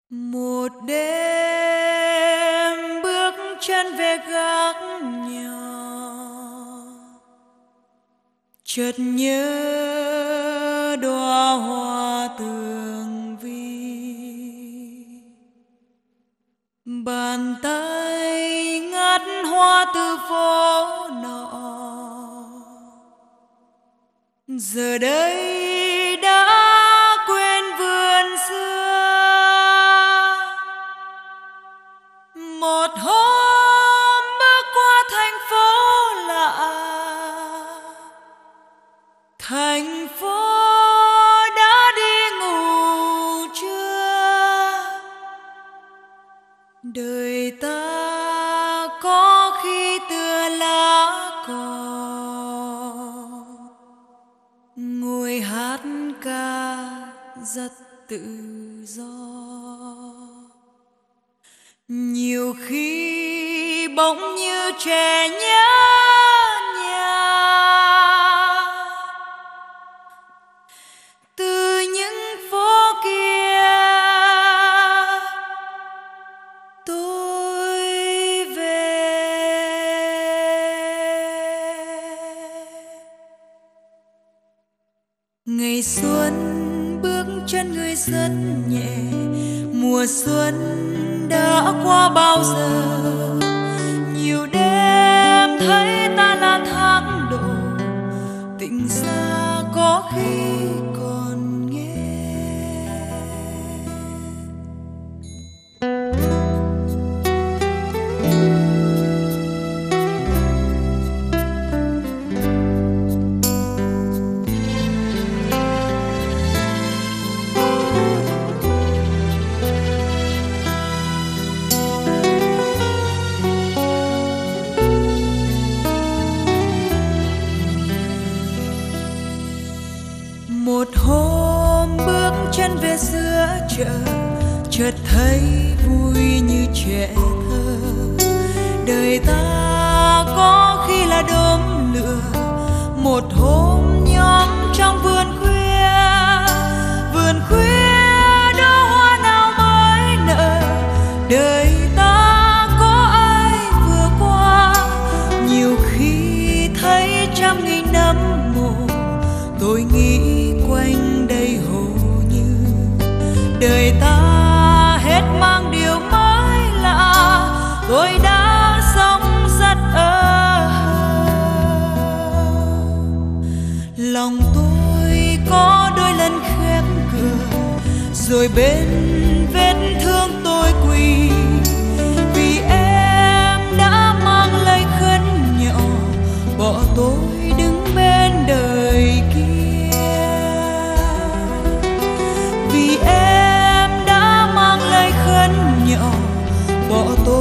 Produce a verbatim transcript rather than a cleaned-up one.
Một đêm bước chân về gác nhỏ, chợt nhớ đóa hoa tường vi. Bàn tay ngắt hoa từ phố nọ, giờ đây đã quên vườn xưa. Một hôm bước qua thành phố lạ, thành phố đã đi ngủ trưa. Đời ta có khi tựa lá cỏ, ngồi hát ca rất tự do. Nhiều khi bỗng như trẻ nhớ nhà, từ những phố kia tôi về. Ngày xuân bước chân người rất nhẹ, mùa xuân đã qua bao giờ. Nhiều đêm thấy ta là tháng đổ, tình xa có khi còn nghe. Một hôm bước chân về giữa chợ, chợt thấy vui như trẻ thơ. Đời ta có khi là đốm lửa, một hôm nhóm trong vườn khuya. Vườn khuya đó hoa nào mới nở, đời ta có ai vừa qua. Nhiều khi thấy trăm nghìn năm mồ, tôi nghĩ quanh đây hồ như đời ta hết mang điều mới lạ. Tôi đã sống rất ơ hờ, lòng tôi có đôi lần khép cửa, rồi bên vết thương tôi quỳ. Vì em đã mang lời khấn nhỏ, bỏ tôi đứng bên đời kia. Vì em đã mang lời khấn nhỏ, bỏ tôi